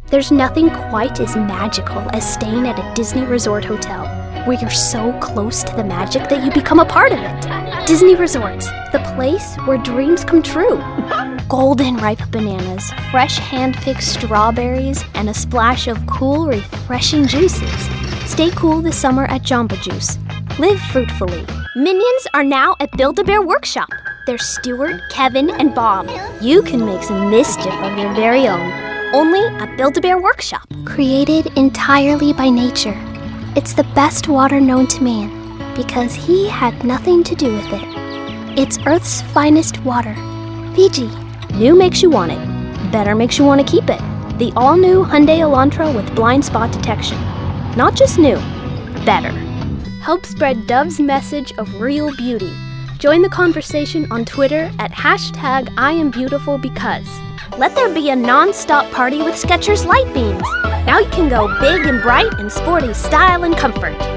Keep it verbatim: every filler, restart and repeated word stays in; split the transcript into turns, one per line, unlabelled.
There's nothing quite as magical as staying at a Disney Resort hotel, where you're so close to the magic that you become a part of it. Disney Resorts, the place where dreams come true. Golden ripe bananas, fresh hand-picked strawberries, and a splash of cool, refreshing juices. Stay cool this summer at Jamba Juice. Live fruitfully. Minions are now at Build-A-Bear Workshop. There's Stuart, Kevin, and Bob. You can make some mischief of your very own. Only at Build-A-Bear Workshop. Created entirely by nature. It's the best water known to man because he had nothing to do with it. It's Earth's finest water. Fiji. New makes you want it. Better makes you want to keep it. The all-new Hyundai Elantra with blind spot detection. Not just new, better. Help spread Dove's message of real beauty. Join the conversation on Twitter at hashtag I am beautiful because. Let there be a non-stop party with Skechers Light Beams. Now you can go big and bright in sporty style and comfort.